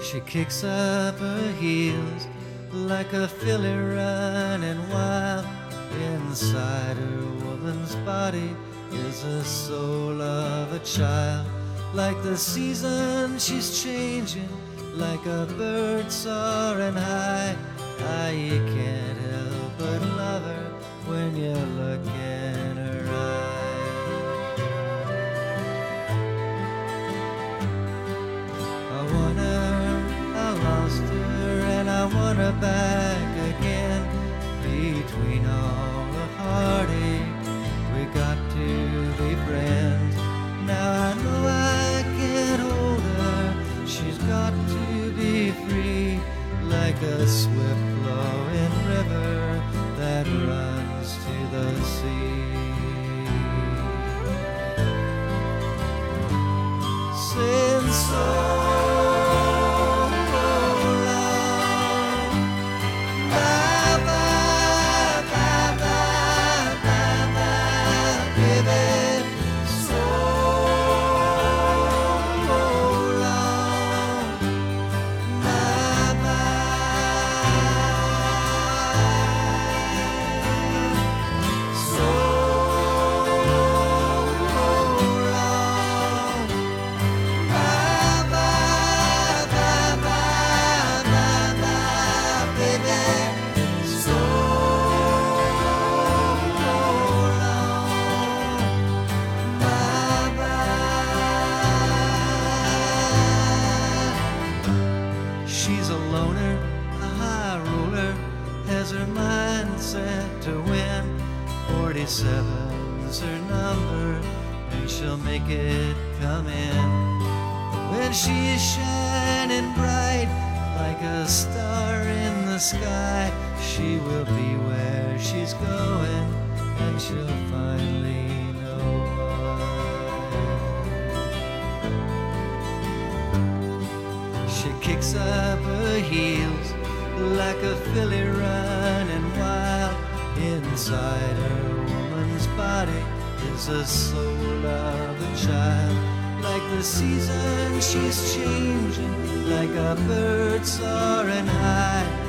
She kicks up her heels like a filly running wild. Inside her woman's body is the soul of a child. Like the season she's changing, like a bird soaring high. You can't help but love her when you look in her eyes. I want her, I lost her, and I want her back again. Between all the heartache, we got to be friends. Now I know I can't hold her, she's got to be free. Like a swift flowing river that runs to the sea. Since so long, bye bye, bye bye, bye bye, baby. So long, bye bye. So long, bye bye, bye bye, bye bye, baby. So long, bye bye. She's a loner, a high roller, has her mind set to win. 47's her number, and she'll make it come in. When she's shining bright like a star in the sky, she will be where she's going, and she'll finally know why. She kicks up her heels like a filly running wild. Inside her woman's body is the soul of a child. Like the season she's changing, like a bird soaring high.